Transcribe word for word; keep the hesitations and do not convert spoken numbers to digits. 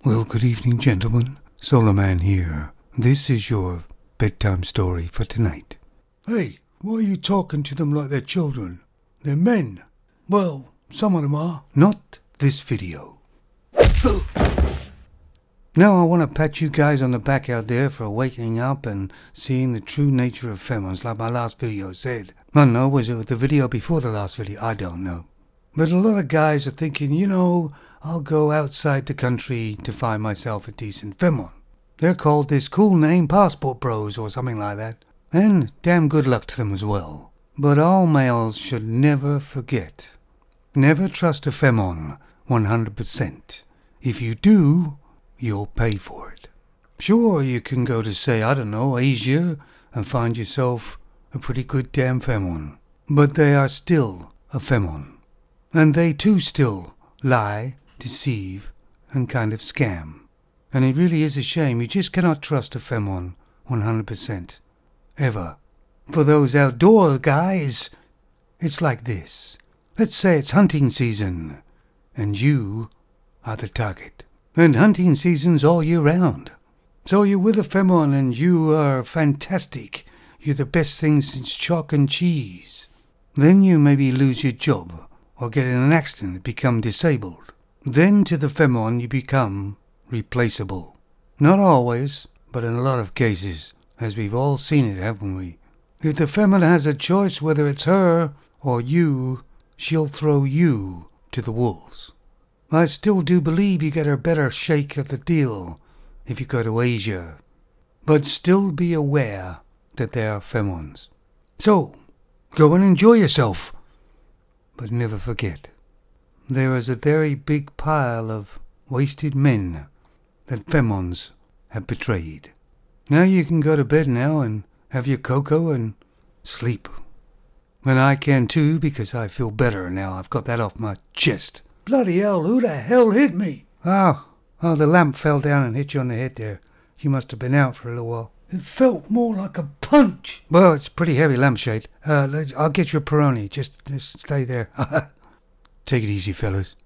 Well, good evening, gentlemen. Soloman here. This is your bedtime story for tonight. Hey, why are you talking to them like they're children? They're men. Well, some of them are. Not this video. Now I want to pat you guys on the back out there for waking up and seeing the true nature of femons, like my last video said. I don't know, was it the video before the last video? I don't know. But a lot of guys are thinking, you know, I'll go outside the country to find myself a decent femon. They're called this cool name Passport Bros or something like that. And damn good luck to them as well. But all males should never forget. Never trust a femon one hundred percent. If you do, you'll pay for it. Sure, you can go to, say, I don't know, Asia and find yourself a pretty good damn femon. But they are still a femon. And they too still lie, deceive, and kind of scam. And it really is a shame. You just cannot trust a femon one hundred percent. Ever. For those outdoor guys, it's like this. Let's say it's hunting season, and you are the target. And hunting season's all year round. So you're with a femon and you are fantastic. You're the best thing since chalk and cheese. Then you maybe lose your job, or get in an accident and become disabled. Then to the femon you become replaceable. Not always, but in a lot of cases, as we've all seen it, haven't we? If the femon has a choice whether it's her or you, she'll throw you to the wolves. I still do believe you get a better shake of the deal if you go to Asia. But still be aware that they are femons. So, go and enjoy yourself. But never forget, there is a very big pile of wasted men that femons have betrayed. Now you can go to bed now and have your cocoa and sleep. And I can too, because I feel better now. I've got that off my chest. Bloody hell, who the hell hit me? Oh, oh, the lamp fell down and hit you on the head there. You must have been out for a little while. It felt more like a punch. Well, it's a pretty heavy lampshade. Uh, I'll get you a Peroni. Just, just stay there. Take it easy, fellas.